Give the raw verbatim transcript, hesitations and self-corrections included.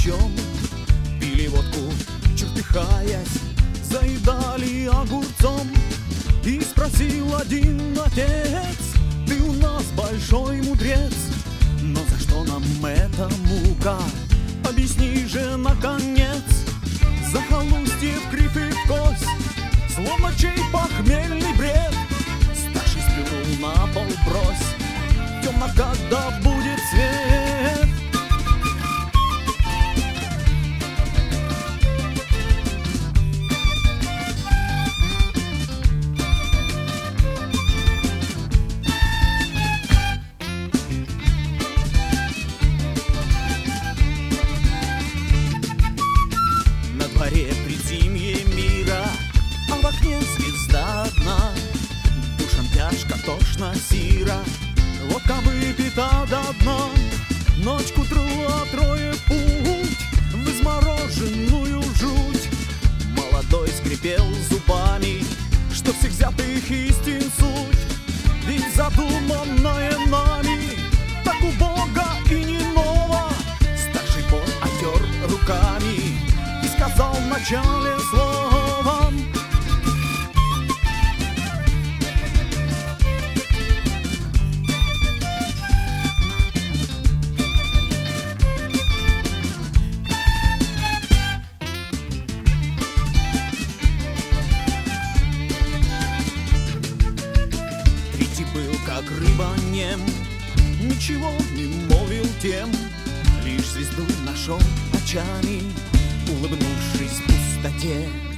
кирпичом, пили водку, чертыхаясь, заедали огурцом. И спросил один отец: ты у нас большой мудрец, но за что нам эта мука? Объясни же наконец. Захолустье в крив и в кость, словно чей похмельный бред. Старший сплюнул на пол: брось, темно, когда будет свет. На дворе предзимье мира, а в окне звезда одна. Душам тяжко, тошно, сиро, водка выпита до дна. Ночь к утру, а трое в путь в измороженную жуть. Молодой скрипел зубами, что всех взятых истин суть. Ведь задуманное нами так убого и не ново. Старший пот отер руками и сказал в начале словом: третий был как рыба нем, ничего не молвил тем, лишь звезду нашел очами, улыбнувшись в пустоте.